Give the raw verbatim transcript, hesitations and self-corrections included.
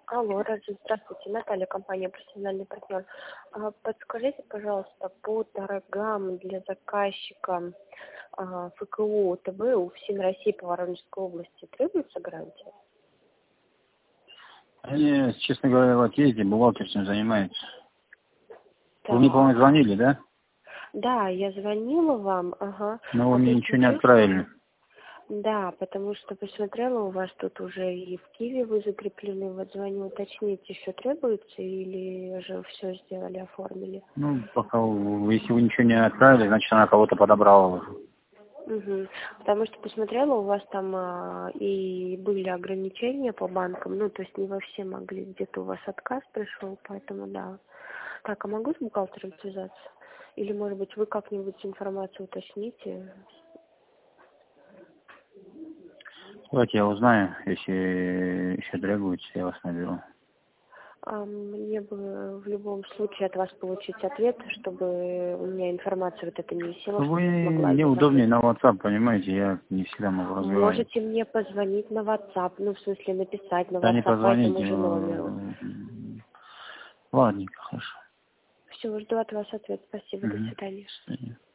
Алло, Раджи, здравствуйте, Наталья, компания «Профессиональный партнер». А, Подскажите, пожалуйста, по торгам для заказчика а, ФКУ ТБ в СИН России по Воронежской области требуется гарантия? Они, честно говоря, в отъезде, бухгалтер этим занимается. Так. Вы мне, по-моему, звонили, да? Да, я звонила вам, ага. Но вы А мне ничего не посмотрела, отправили. да, потому что посмотрела, у вас тут уже и в Киеве вы закреплены. Вот звоню уточнить, еще требуется или же все сделали, оформили? Ну, пока, вы- если вы ничего не отправили, значит, она кого-то подобрала уже. Угу. Потому что посмотрела, у вас там а, и были ограничения по банкам, ну, то есть не во все могли, где-то у вас отказ пришел, поэтому да. Так, а могу с бухгалтером связаться? Или, может быть, вы как-нибудь информацию уточните? Давайте я узнаю, если еще требуется, я вас наберу. А, мне бы в любом случае от вас получить ответ, чтобы у меня информация вот эта не висела, Вы, чтобы я смогла мне ее удобнее закрыть. на WhatsApp, понимаете, я не всегда могу разговаривать. Можете мне позвонить на WhatsApp, ну, в смысле, написать на Да не WhatsApp по этому позвоните. же номеру. Ладненько, хорошо. Все, жду от вас ответ. Спасибо, до Угу. свидания. До свидания.